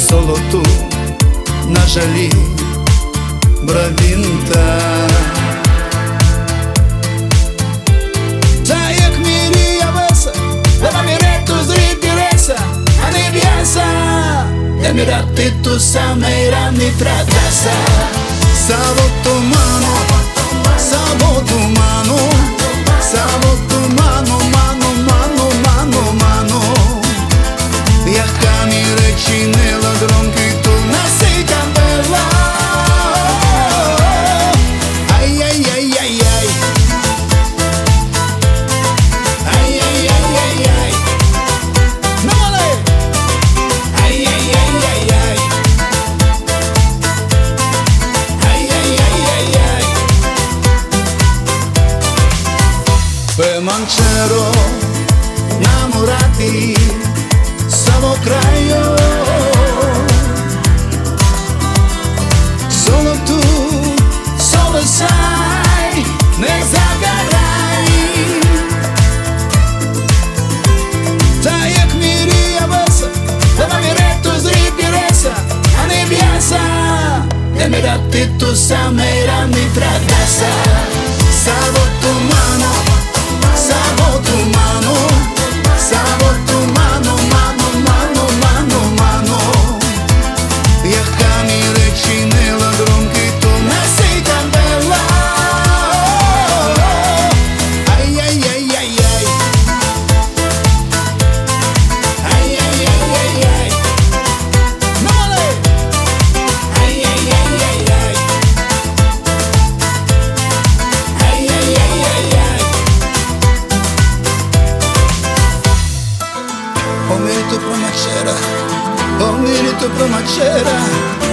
solo tu na želji bravinta. Zayak miri avessa, dava miretto dritti resa, ani biasa, e mirati tu samei rami tratasa. Savo mano, savo tu mano, savo tu mano, mano, mano, mano, mano. Яка mi rečinila gronki tu nasika bella. Ai ai ai ai ai, ai ai ai ai ai, no vale. Ai ai ai ai ai, ai ai ai ai ai. Per Mancero innamorati siamo kraio, solo tu, solo sai, ne zagarai. Zayak miri avessa, dava miretto zripi resa, a ne biasa, e mirati tu samei rami tratasa. Savo tu mano, savo tu mano, savo tu mano, mano, mano, mano, mano. Яка mi rečinila gronki tu nasika bella. Ai ai ai ai ai, ai ai ai ai ai, no vale. Ai ai ai ai ai, ai ai ai ai ai. Ho merito promacera, ho merito promacera.